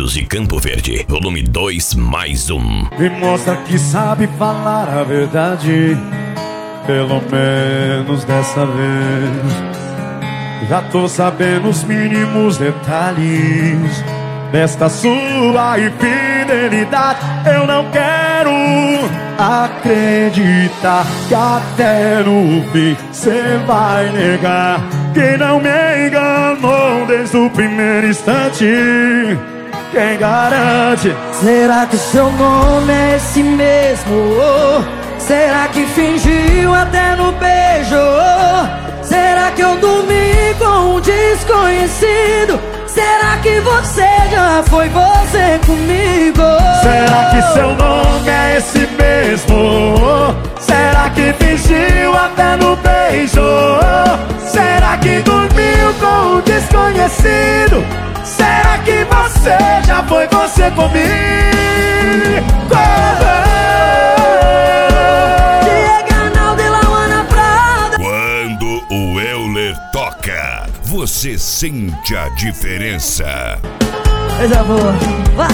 Music Campo Verde, volume 2+1. Me mostra que sabe falar a verdade, pelo menos dessa vez. Já tô sabendo os mínimos detalhes desta sua infidelidade. Eu não quero acreditar que até no fim cê vai negar que não me enganou desde o primeiro instante. Quem garante? Será que seu nome é esse mesmo? Será que fingiu até no beijo? Será que eu dormi com um desconhecido? Será que você já foi você comigo? Será que seu nome é esse mesmo? Será que fingiu até no beijo? Será que dormiu com um desconhecido? Será que você já foi você comigo? Quando o Euler toca, você sente a diferença. Coisa boa, vai!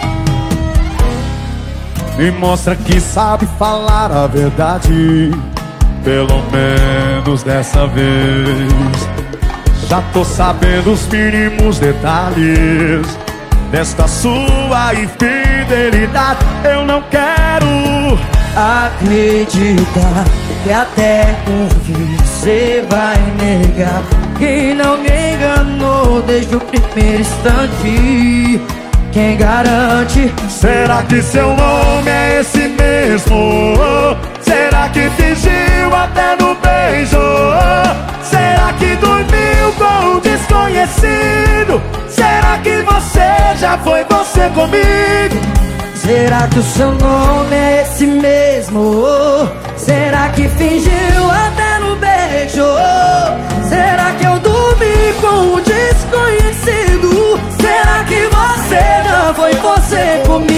Me mostra que sabe falar a verdade, pelo menos dessa vez. Já tô sabendo os mínimos detalhes desta sua infidelidade. Eu não quero acreditar que até com você vai negar que não me enganou desde o primeiro instante. Quem garante? Será que seu nome é esse mesmo? Será que fingiu até no beijo? Será que dormiu com um desconhecido? Será que você já foi você comigo? Será que o seu nome é esse mesmo? Será que fingiu até no beijo? Será que eu dormi com um desconhecido? Será que você já foi você comigo?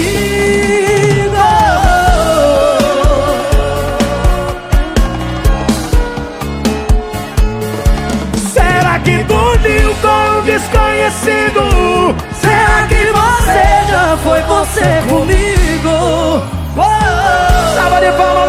Será que dormiu com um desconhecido? Será que você já foi você comigo? Salva de palmas!